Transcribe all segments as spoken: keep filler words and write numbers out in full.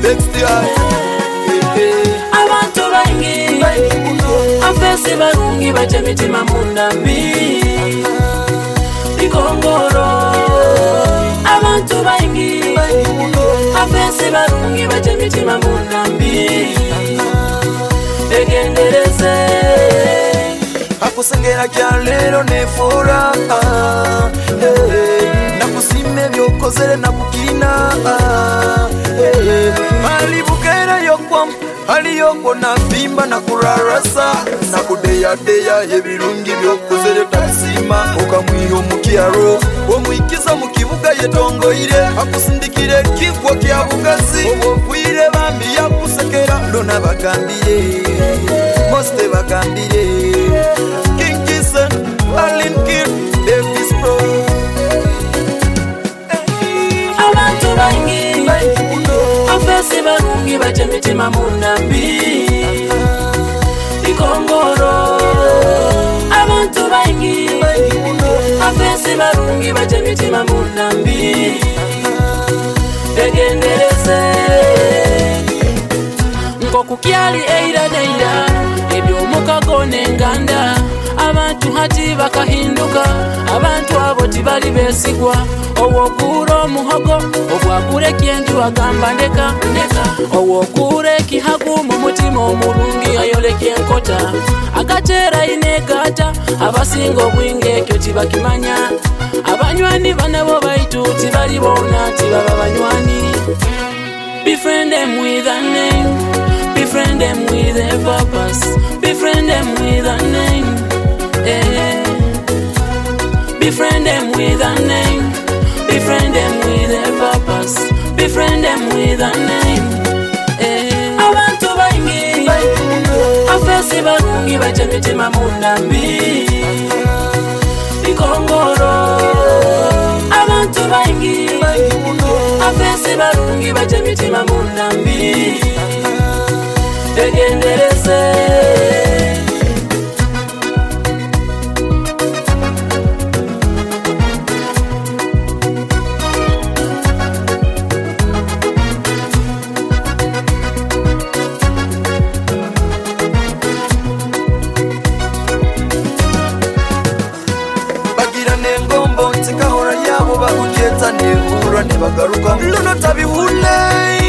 next time. Abantu bangi afesi barungi bache mitima munambi ikongoro. Abantu bangi afesi barungi bache mitima munambi egendereze akusengera kya lero nefura nakusime byokozere nakukina mali bukera yokwam ali yoko na bimba na kurarasa na kudeya deya ebirungi byokozere takusima okamwiyo mukiaro omwikiza mukibuga yetongoire akusindikire kigwo kya bugazi obwire bambi yakusekera lona bagambire moste bagambire King Jason Alin Kir Davis Pro abantu bangi afesi barungi bache mitima munambi ikongoro. Abantu bangi afesi barungi bache mitima munambi egendereze ngokukyali eira deira ebyo mukagone nganda. Abantu hati bakahinduka abantu abo tibali besigwa owokuro muhogo obwakure kyenju agamba ndeka ndeka owokure kihagu mu mutima omulungi ayoleke enkota agatera inegata abasinga obwinge ekyo tibakimanya abanywani banabo baitu tibali bona tibaba banywani. Befriend them with a name, befriend them with a purpose, befriend them with a name. Eh. Befriend them with a name, befriend them with a purpose, befriend them with a name. Eh. Abantu bangi afesi barungi bache mitima munambi ikongoro. Abantu bangi afesi barungi bache mitima munambi egendereze bakujeta nehura nebagaruka luno tabihule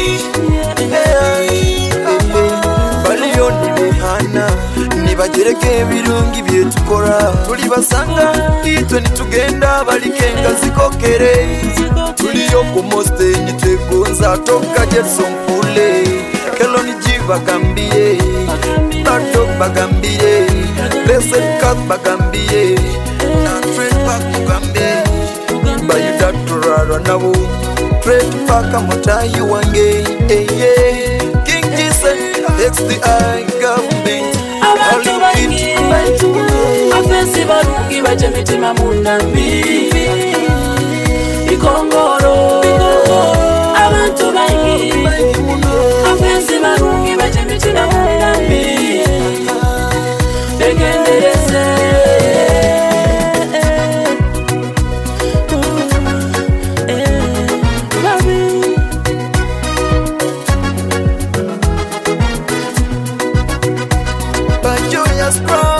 baliyo nibihana nibagereke ebirungi byetukora tuli basanga itwe nitugenda balikenga zikokere tuliyo kumoste nitwegonza toka jesonkule keloni jibagambie tato bagambie blessed cut bagambie na trade back bagambie bayuda turara nabo trade paka mutayi wange eh King Jason X D I government. Abantu bangi afesi barungi bache mitima munambi ikongoro. Abantu bangi afesi barungi bache mitima munambi egendereze Joyous Pro